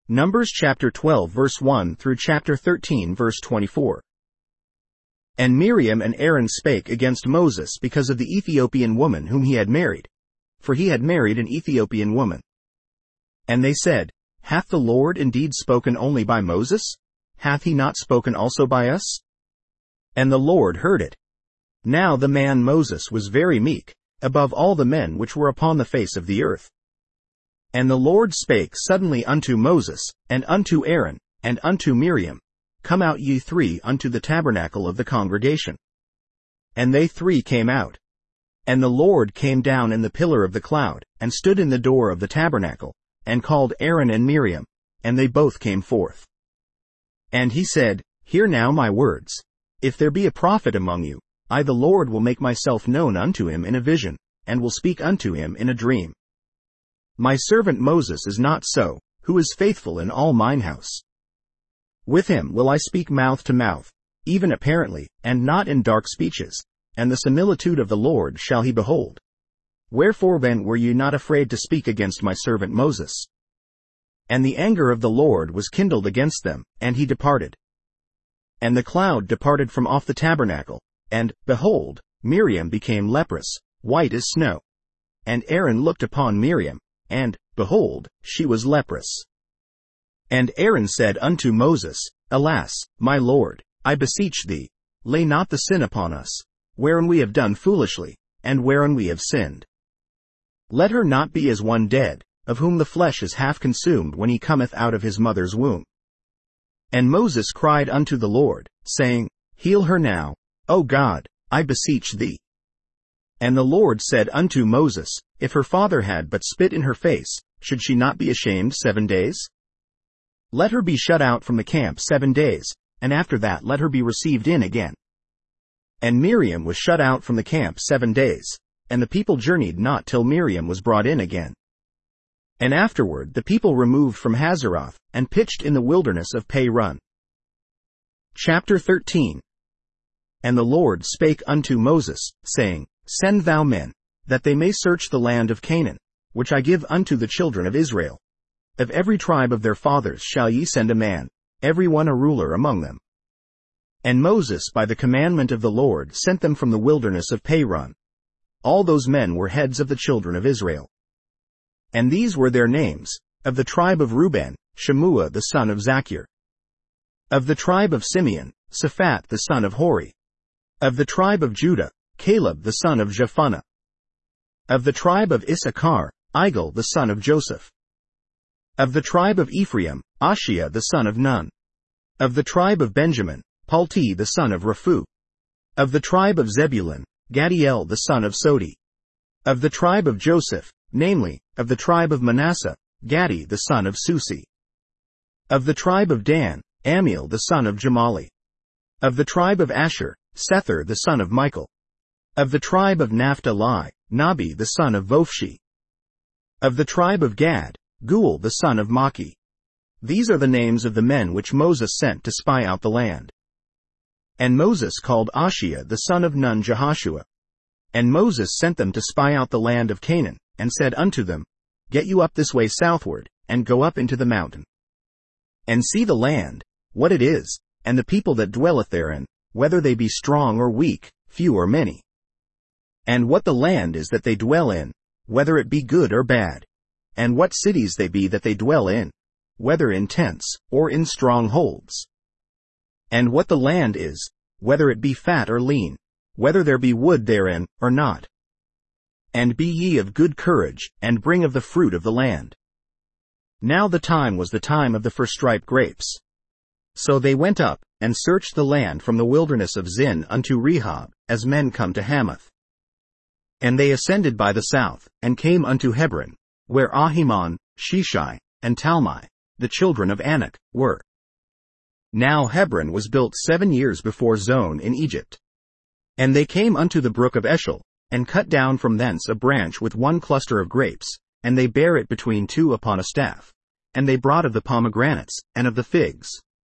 Numbers chapter 12 verse 1 through chapter 13 verse 24. And Miriam and Aaron spake against Moses because of the Ethiopian woman whom he had married, for he had married an Ethiopian woman. And they said, Hath the Lord indeed spoken only by Moses? Hath he not spoken also by us? And the Lord heard it. Now the man Moses was very meek, above all the men which were upon the face of the earth. And the Lord spake suddenly unto Moses, and unto Aaron, and unto Miriam, Come out ye three unto the tabernacle of the congregation. And they three came out. And the Lord came down in the pillar of the cloud, and stood in the door of the tabernacle, and called Aaron and Miriam, and they both came forth. And he said, Hear now my words. If there be a prophet among you, I the Lord will make myself known unto him in a vision, and will speak unto him in a dream. My servant Moses is not so, who is faithful in all mine house. With him will I speak mouth to mouth, even apparently, and not in dark speeches, and the similitude of the Lord shall he behold. Wherefore then were ye not afraid to speak against my servant Moses? And the anger of the Lord was kindled against them, and he departed. And the cloud departed from off the tabernacle, and, behold, Miriam became leprous, white as snow. And Aaron looked upon Miriam, and, behold, she was leprous. And Aaron said unto Moses, Alas, my Lord, I beseech thee, lay not the sin upon us, wherein we have done foolishly, and wherein we have sinned. Let her not be as one dead, of whom the flesh is half consumed when he cometh out of his mother's womb. And Moses cried unto the Lord, saying, Heal her now, O God, I beseech thee. And the Lord said unto Moses, If her father had but spit in her face, should she not be ashamed 7 days? Let her be shut out from the camp 7 days, and after that let her be received in again. And Miriam was shut out from the camp 7 days, and the people journeyed not till Miriam was brought in again. And afterward the people removed from Hazeroth, and pitched in the wilderness of Paran. Chapter 13. And the Lord spake unto Moses, saying, Send thou men, that they may search the land of Canaan, which I give unto the children of Israel. Of every tribe of their fathers shall ye send a man, every one a ruler among them. And Moses by the commandment of the Lord sent them from the wilderness of Paran. All those men were heads of the children of Israel. And these were their names: of the tribe of Reuben, Shemua the son of Zachir. Of the tribe of Simeon, Shaphat the son of Hori. Of the tribe of Judah, Caleb the son of Jephunneh. Of the tribe of Issachar, Igal the son of Joseph. Of the tribe of Ephraim, Ashiah the son of Nun. Of the tribe of Benjamin, Palti the son of Raphu. Of the tribe of Zebulun, Gadiel the son of Sodi. Of the tribe of Joseph, namely, of the tribe of Manasseh, Gadi the son of Susi. Of the tribe of Dan, Amiel the son of Jamali. Of the tribe of Asher, Sethur the son of Michael. Of the tribe of Naphtali, Nabi the son of Vophshi. Of the tribe of Gad, Guel the son of Maki. These are the names of the men which Moses sent to spy out the land. And Moses called Ashiah the son of Nun Jehoshua. And Moses sent them to spy out the land of Canaan, and said unto them, Get you up this way southward, and go up into the mountain. And see the land, what it is, and the people that dwelleth therein, whether they be strong or weak, few or many. And what the land is that they dwell in, whether it be good or bad. And what cities they be that they dwell in, whether in tents, or in strongholds. And what the land is, whether it be fat or lean, whether there be wood therein, or not. And be ye of good courage, and bring of the fruit of the land. Now the time was the time of the first-ripe grapes. So they went up, and searched the land from the wilderness of Zin unto Rehob, as men come to Hamath. And they ascended by the south, and came unto Hebron, where Ahiman, Sheshai, and Talmai, the children of Anak, were. Now Hebron was built 7 years before Zon in Egypt. And they came unto the brook of Eshel, and cut down from thence a branch with one cluster of grapes, and they bare it between two upon a staff. And they brought of the pomegranates, and of the figs.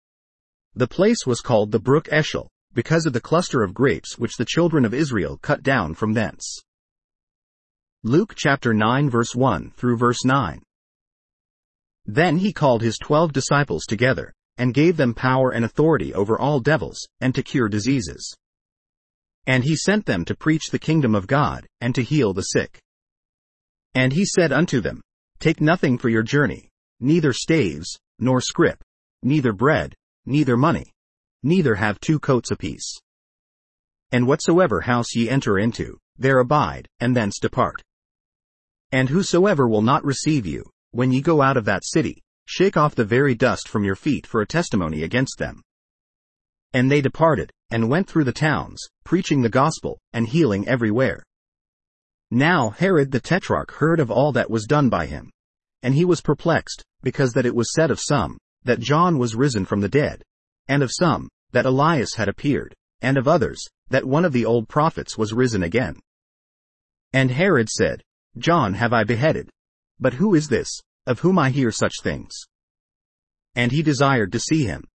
The place was called the brook Eshel, because of the cluster of grapes which the children of Israel cut down from thence. Luke chapter 9 verse 1 through verse 9. Then he called his 12 disciples together, and gave them power and authority over all devils, and to cure diseases. And he sent them to preach the kingdom of God, and to heal the sick. And he said unto them, Take nothing for your journey, neither staves, nor scrip, neither bread, neither money, neither have 2 coats apiece. And whatsoever house ye enter into, there abide, and thence depart. And whosoever will not receive you, when ye go out of that city, shake off the very dust from your feet for a testimony against them. And they departed, and went through the towns, preaching the gospel, and healing everywhere. Now Herod the Tetrarch heard of all that was done by him. And he was perplexed, because that it was said of some, that John was risen from the dead, and of some, that Elias had appeared, and of others, that one of the old prophets was risen again. And Herod said, John have I beheaded. But who is this, of whom I hear such things? And he desired to see him,